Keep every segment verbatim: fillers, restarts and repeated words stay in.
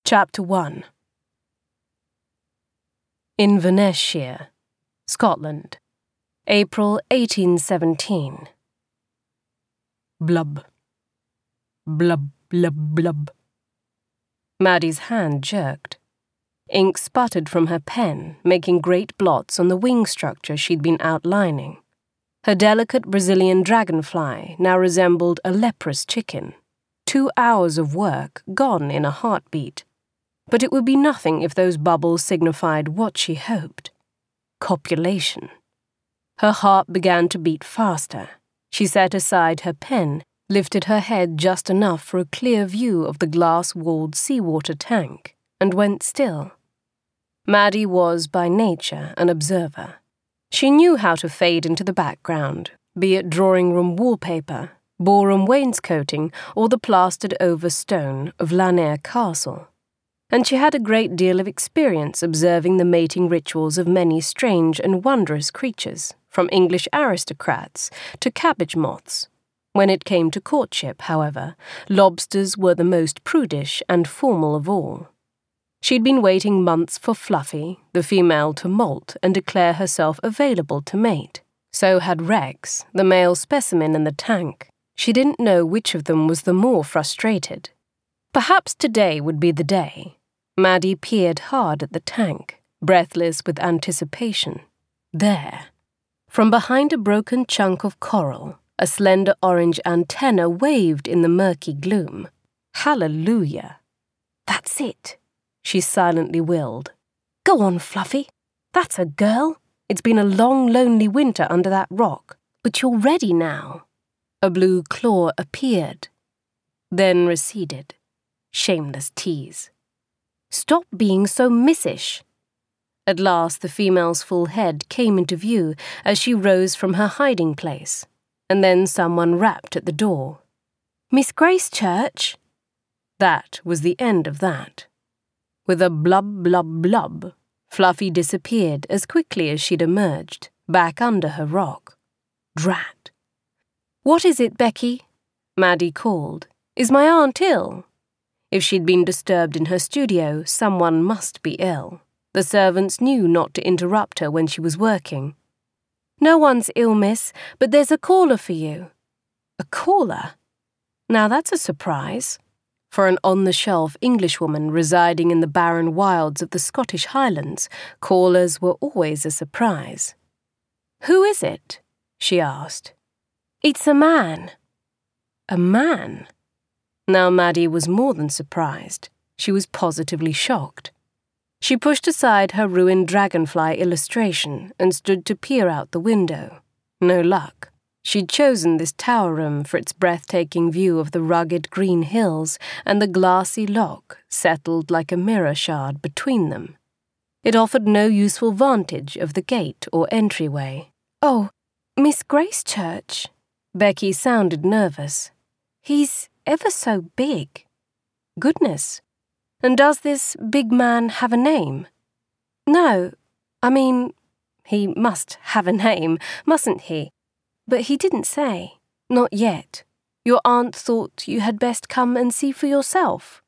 Chapter one. Inverness-shire, Scotland, April eighteen seventeen. Blub. Blub, blub, blub. Maddie's hand jerked. Ink sputtered from her pen, making great blots on the wing structure she'd been outlining. Her delicate Brazilian dragonfly now resembled a leprous chicken. Two hours of work gone in a heartbeat. But it would be nothing if those bubbles signified what she hoped. Copulation. Her heart began to beat faster. She set aside her pen, lifted her head just enough for a clear view of the glass-walled seawater tank, and went still. Maddie was, by nature, an observer. She knew how to fade into the background, be it drawing-room wallpaper, ballroom wainscoting, or the plastered-over stone of Lanier Castle. And she had a great deal of experience observing the mating rituals of many strange and wondrous creatures, from English aristocrats to cabbage moths. When it came to courtship, however, lobsters were the most prudish and formal of all. She'd been waiting months for Fluffy, the female, to molt and declare herself available to mate. So had Rex, the male specimen in the tank. She didn't know which of them was the more frustrated. Perhaps today would be the day. Maddie peered hard at the tank, breathless with anticipation. There, from behind a broken chunk of coral, a slender orange antenna waved in the murky gloom. Hallelujah! That's it, she silently willed. Go on, Fluffy. That's a girl. It's been a long, lonely winter under that rock, but you're ready now. A blue claw appeared, then receded. Shameless tease. Stop being so missish. At last the female's full head came into view as she rose from her hiding place, and then someone rapped at the door. Miss Gracechurch? That was the end of that. With a blub, blub, blub, Fluffy disappeared as quickly as she'd emerged, back under her rock. Drat. What is it, Becky? Maddie called. Is my aunt ill? If she'd been disturbed in her studio, someone must be ill. The servants knew not to interrupt her when she was working. No one's ill, miss, but there's a caller for you. A caller? Now that's a surprise. For an on-the-shelf Englishwoman residing in the barren wilds of the Scottish Highlands, callers were always a surprise. Who is it? She asked. It's a man. A man? Now Maddie was more than surprised. She was positively shocked. She pushed aside her ruined dragonfly illustration and stood to peer out the window. No luck. She'd chosen this tower room for its breathtaking view of the rugged green hills and the glassy loch settled like a mirror shard between them. It offered no useful vantage of the gate or entryway. Oh, Miss Gracechurch. Becky sounded nervous. He's ever so big. Goodness. And does this big man have a name? No, I mean, he must have a name, mustn't he? But he didn't say. Not yet. Your aunt thought you had best come and see for yourself.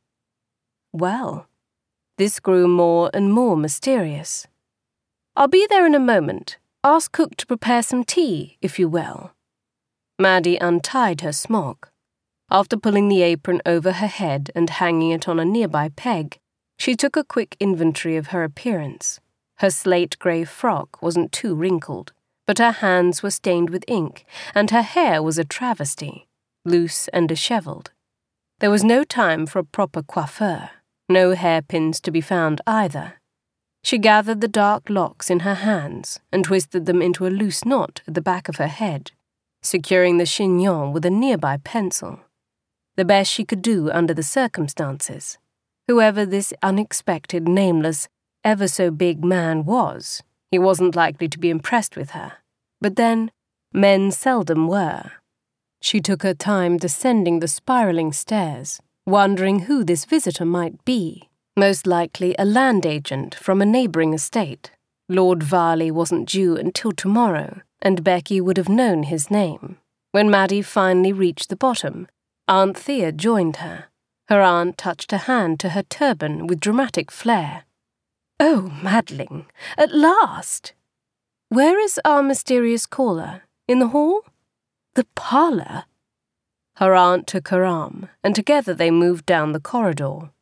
Well, this grew more and more mysterious. I'll be there in a moment. Ask cook to prepare some tea, if you will. Maddie untied her smock. After pulling the apron over her head and hanging it on a nearby peg, she took a quick inventory of her appearance. Her slate-grey frock wasn't too wrinkled, but her hands were stained with ink, and her hair was a travesty, loose and dishevelled. There was no time for a proper coiffeur, no hairpins to be found either. She gathered the dark locks in her hands and twisted them into a loose knot at the back of her head, securing the chignon with a nearby pencil. The best she could do under the circumstances. Whoever this unexpected, nameless, ever-so-big man was, he wasn't likely to be impressed with her. But then, men seldom were. She took her time descending the spiralling stairs, wondering who this visitor might be. Most likely a land agent from a neighbouring estate. Lord Varley wasn't due until tomorrow, and Becky would have known his name. When Maddie finally reached the bottom, Aunt Thea joined her. Her aunt touched a hand to her turban with dramatic flair. "Oh, Madling, at last! Where is our mysterious caller? In the hall? The parlour?" Her aunt took her arm, and together they moved down the corridor.